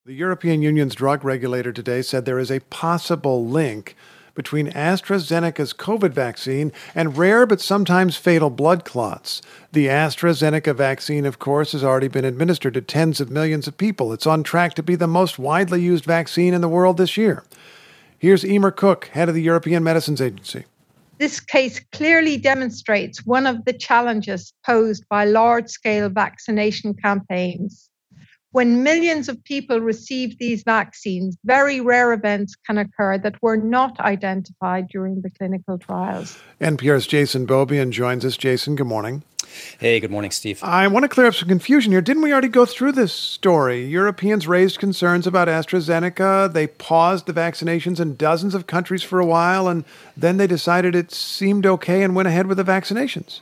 The European Union's drug regulator today said there is a possible link between AstraZeneca's COVID vaccine and rare but sometimes fatal blood clots. The AstraZeneca vaccine, of course, has already been administered to tens of millions of people. It's on track to be the most widely used vaccine in the world this year. Here's Emer Cook, head of the European Medicines Agency. This case clearly demonstrates one of the challenges posed by large-scale vaccination campaigns. When millions of people receive these vaccines, very rare events can occur that were not identified during the clinical trials. NPR's Jason Beaubien joins us. Jason, good morning. Hey, good morning, Steve. I want to clear up some confusion here. Didn't we already go through this story? Europeans raised concerns about AstraZeneca. They paused the vaccinations in dozens of countries for a while, and then they decided it seemed okay and went ahead with the vaccinations.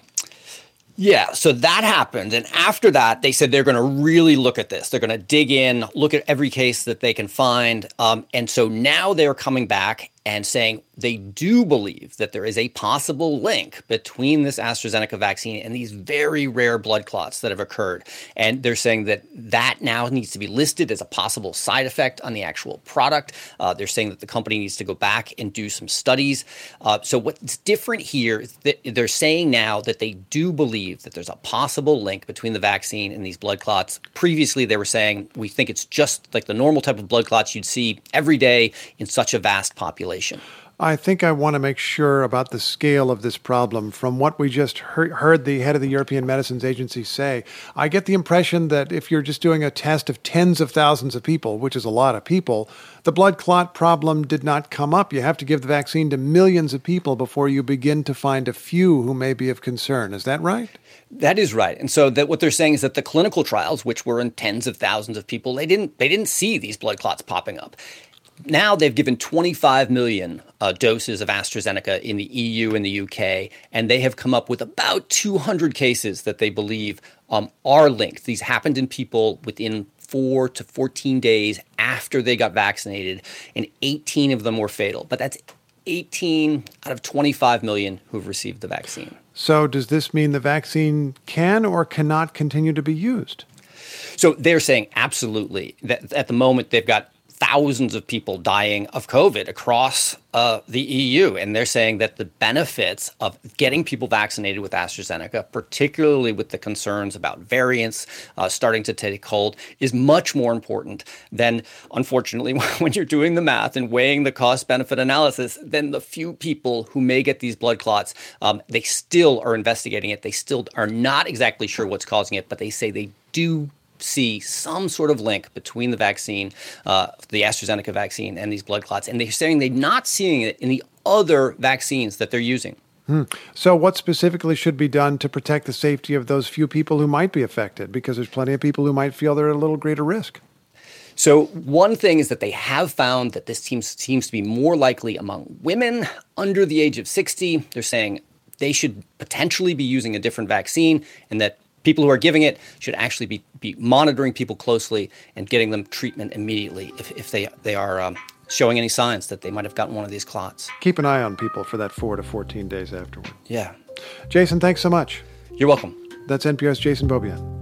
Yeah, so that happened. And after that, they said they're going to really look at this. They're going to dig in, look at every case that they can find. And so now they're coming back and saying they do believe that there is a possible link between this AstraZeneca vaccine and these very rare blood clots that have occurred. And they're saying that that now needs to be listed as a possible side effect on the actual product. They're saying that the company needs to go back and do some studies. So what's different here is that they're saying now that they do believe that there's a possible link between the vaccine and these blood clots. Previously, they were saying we think it's just like the normal type of blood clots you'd see every day in such a vast population. I think I want to make sure about the scale of this problem. From what we just heard the head of the European Medicines Agency say, I get the impression that if you're just doing a test of tens of thousands of people, which is a lot of people, the blood clot problem did not come up. You have to give the vaccine to millions of people before you begin to find a few who may be of concern. Is that right? That is right. And so that what they're saying is that the clinical trials, which were in tens of thousands of people, they didn't see these blood clots popping up. Now they've given 25 million doses of AstraZeneca in the EU and the UK, and they have come up with about 200 cases that they believe are linked. These happened in people within 4 to 14 days after they got vaccinated, and 18 of them were fatal. But that's 18 out of 25 million who've received the vaccine. So does this mean the vaccine can or cannot continue to be used? So they're saying absolutely. That at the moment they've got thousands of people dying of COVID across the EU. And they're saying that the benefits of getting people vaccinated with AstraZeneca, particularly with the concerns about variants starting to take hold, is much more important than, unfortunately, when you're doing the math and weighing the cost-benefit analysis, than the few people who may get these blood clots. They still are investigating it. They still are not exactly sure what's causing it, but they say they do see some sort of link between the vaccine, the AstraZeneca vaccine, and these blood clots. And they're saying they're not seeing it in the other vaccines that they're using. So what specifically should be done to protect the safety of those few people who might be affected? Because there's plenty of people who might feel they're at a little greater risk. So one thing is that they have found that this seems to be more likely among women under the age of 60. They're saying they should potentially be using a different vaccine, and that people who are giving it should actually be monitoring people closely and getting them treatment immediately if they are showing any signs that they might have gotten one of these clots. Keep an eye on people for that 4 to 14 days afterward. Yeah. Jason, thanks so much. You're welcome. That's NPR's Jason Beaubien.